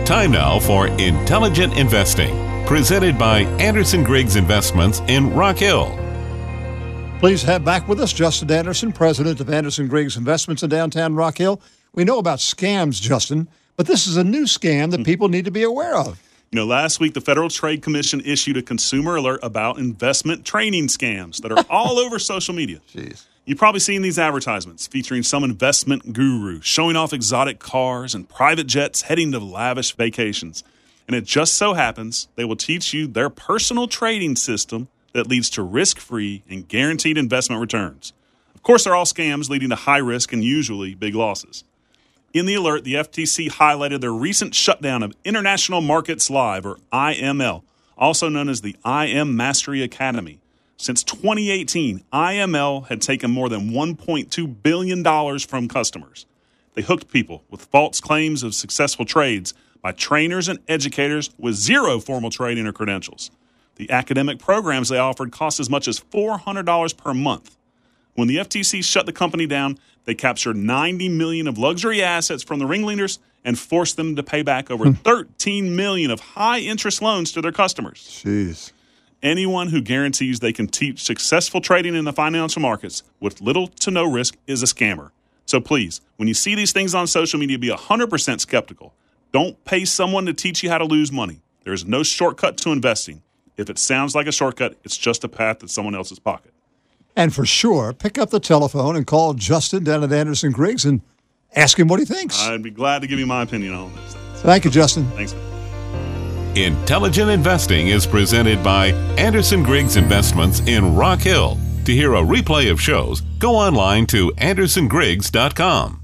Time now for Intelligent Investing, presented by Anderson Griggs Investments in Rock Hill. Please have back with us Justin Anderson, president of Anderson Griggs Investments in downtown Rock Hill. We know about scams, Justin, but this is a new scam that people need to be aware of. You know, last week the Federal Trade Commission issued a consumer alert about investment training scams that are all over social media. Jeez. You've probably seen these advertisements featuring some investment guru showing off exotic cars and private jets heading to lavish vacations. And it just so happens they will teach you their personal trading system that leads to risk-free and guaranteed investment returns. Of course, they're all scams leading to high risk and usually big losses. In the alert, the FTC highlighted their recent shutdown of International Markets Live, or IML, also known as the IM Mastery Academy. Since 2018, IML had taken more than $1.2 billion from customers. They hooked people with false claims of successful trades by trainers and educators with zero formal trading or credentials. The academic programs they offered cost as much as $400 per month. When the FTC shut the company down, they captured $90 million of luxury assets from the ringleaders and forced them to pay back over $13 million of high-interest loans to their customers. Jeez. Anyone who guarantees they can teach successful trading in the financial markets with little to no risk is a scammer. So please, when you see these things on social media, be 100% skeptical. Don't pay someone to teach you how to lose money. There is no shortcut to investing. If it sounds like a shortcut, it's just a path to someone else's pocket. And for sure, pick up the telephone and call Justin down at Anderson Griggs and ask him what he thinks. I'd be glad to give you my opinion on this. Thank you, Justin. Thanks, man. Intelligent Investing is presented by Anderson Griggs Investments in Rock Hill. To hear a replay of shows, go online to andersongriggs.com.